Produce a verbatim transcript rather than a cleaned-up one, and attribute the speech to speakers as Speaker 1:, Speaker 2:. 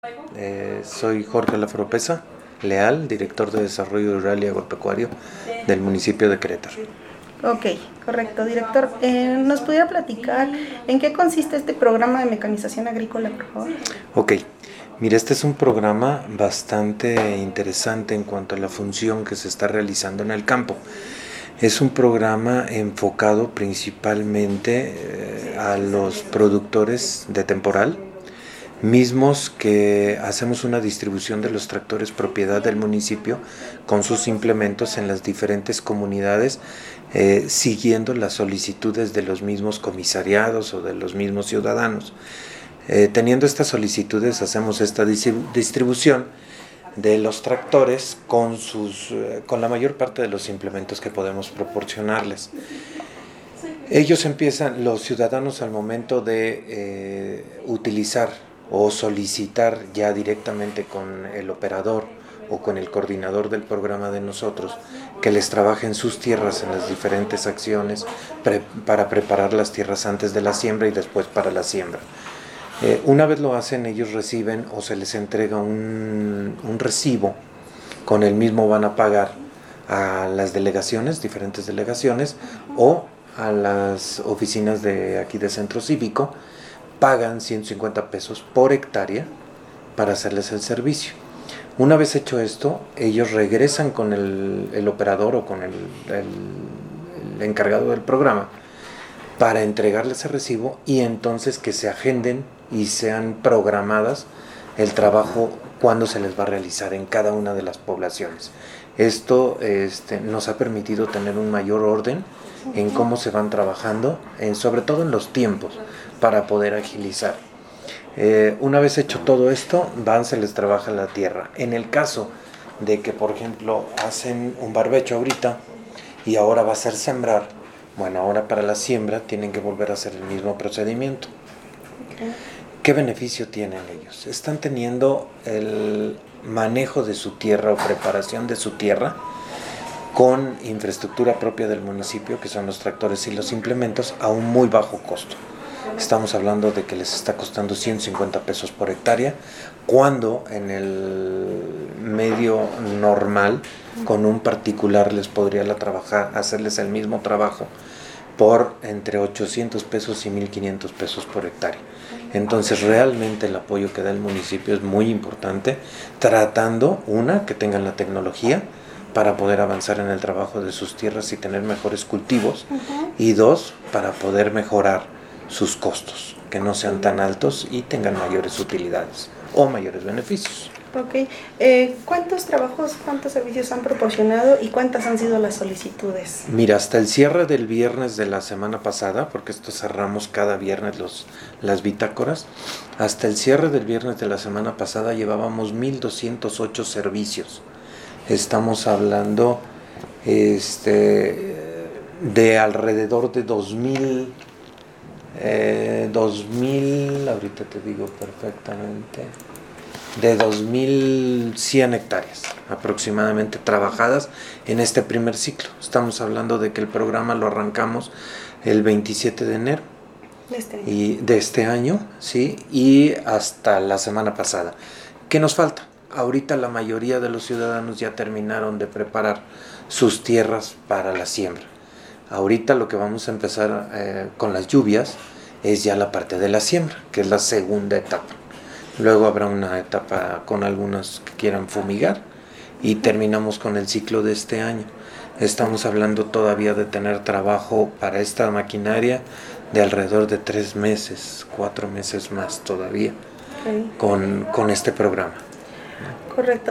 Speaker 1: Eh, soy Jorge Lafropesa Leal, director de Desarrollo Rural y Agropecuario del municipio de Querétaro.
Speaker 2: Ok, correcto, director. Eh, ¿Nos pudiera platicar en qué consiste este programa de mecanización agrícola, por favor?
Speaker 1: Ok, mira, este es un programa bastante interesante en cuanto a la función que se está realizando en el campo. Es un programa enfocado principalmente eh, a los productores de temporal, mismos que hacemos una distribución de los tractores propiedad del municipio con sus implementos en las diferentes comunidades, eh, siguiendo las solicitudes de los mismos comisariados o de los mismos ciudadanos. Eh, teniendo estas solicitudes hacemos esta distribución de los tractores con, sus, eh, con la mayor parte de los implementos que podemos proporcionarles. Ellos empiezan, los ciudadanos, al momento de eh, utilizar o solicitar ya directamente con el operador o con el coordinador del programa de nosotros que les trabaje en sus tierras en las diferentes acciones pre, para preparar las tierras antes de la siembra y después para la siembra. Eh, una vez lo hacen, ellos reciben o se les entrega un, un recibo, con el mismo van a pagar a las delegaciones, diferentes delegaciones, o a las oficinas de aquí de Centro Cívico, pagan ciento cincuenta pesos por hectárea para hacerles el servicio. Una vez hecho esto, ellos regresan con el, el operador o con el, el, el encargado del programa para entregarles ese recibo y entonces que se agenden y sean programadas el trabajo cuando se les va a realizar en cada una de las poblaciones. Esto este, nos ha permitido tener un mayor orden en cómo se van trabajando, en, sobre todo en los tiempos, para poder agilizar. Eh, una vez hecho todo esto, van, se les trabaja la tierra. En el caso de que, por ejemplo, hacen un barbecho ahorita y ahora va a ser sembrar, bueno, ahora para la siembra tienen que volver a hacer el mismo procedimiento. Okay. ¿Qué beneficio tienen ellos? Están teniendo el manejo de su tierra o preparación de su tierra con infraestructura propia del municipio, que son los tractores y los implementos, a un muy bajo costo. Estamos hablando de que les está costando ciento cincuenta pesos por hectárea, cuando en el medio normal, con un particular, les podría la trabajar, hacerles el mismo trabajo por entre ochocientos pesos y mil quinientos pesos por hectárea. Entonces realmente el apoyo que da el municipio es muy importante, tratando, una, que tengan la tecnología para poder avanzar en el trabajo de sus tierras y tener mejores cultivos, uh-huh. Y dos, para poder mejorar sus costos, que no sean tan altos y tengan mayores utilidades o mayores beneficios.
Speaker 2: Ok, eh, ¿cuántos trabajos, cuántos servicios han proporcionado y cuántas han sido las solicitudes?
Speaker 1: Mira, hasta el cierre del viernes de la semana pasada, porque esto cerramos cada viernes los, las bitácoras, hasta el cierre del viernes de la semana pasada llevábamos mil doscientos ocho servicios. Estamos hablando este, de alrededor de dos mil, eh, dos mil, ahorita te digo perfectamente, de dos mil cien hectáreas aproximadamente trabajadas en este primer ciclo. Estamos hablando de que el programa lo arrancamos el veintisiete de enero
Speaker 2: de este año,
Speaker 1: y de este año, sí, y hasta la semana pasada. ¿Qué nos falta? Ahorita la mayoría de los ciudadanos ya terminaron de preparar sus tierras para la siembra. Ahorita lo que vamos a empezar eh, con las lluvias es ya la parte de la siembra, que es la segunda etapa. Luego habrá una etapa con algunos que quieran fumigar y terminamos con el ciclo de este año. Estamos hablando todavía de tener trabajo para esta maquinaria de alrededor de tres meses, cuatro meses más todavía, okay. con, con este programa.
Speaker 2: Correcto.